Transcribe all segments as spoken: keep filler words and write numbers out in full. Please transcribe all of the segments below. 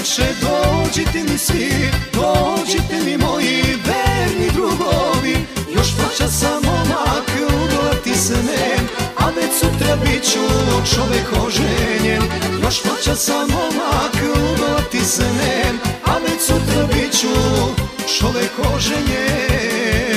veče, dođite mi svi, dođite mi moji verni drugovi. Još noća sam momak, udovati se nem, a već sutra bit ću čovek oženjen. Još noća sam momak, udovati se nem, a već sutra bit ću čovek oženjen.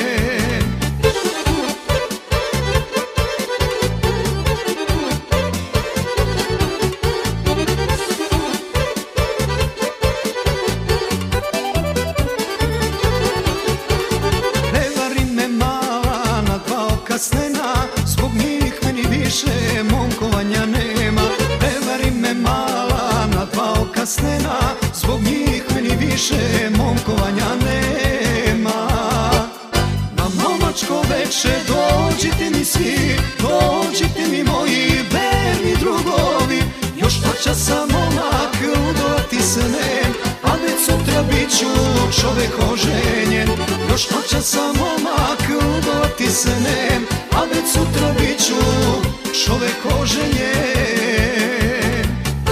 Snena, zbog njih meni više momkovanja nema. Prevari me mala na dva oka snena, zbog njih meni više momkovanja nema. Na momačko veče dođite mi svi, dođite mi moji verni drugovi. Još noća sam momak, udovati se nem, a već sutra bit ću čovek oženjen. Još noća sam momak, udovati se nem, a već sutra bit ću čovek oženjen.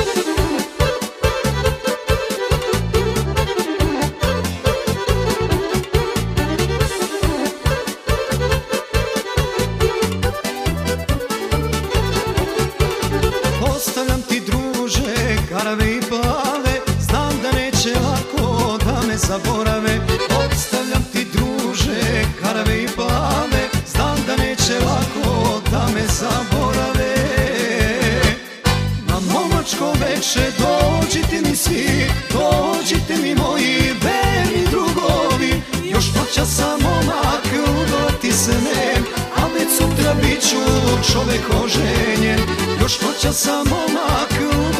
Postavljam ti druže karave i plave, znam da neće lako da me zaborave. Postavljam ti druže karave i plave, znam da neće lako da me zaborave. Na momačko veče dođite mi svi, dođite mi moji verni drugovi. Još noća sam momak, udovati se nem, a već sutra bit ću čovek oženjen. Još noća sam momak,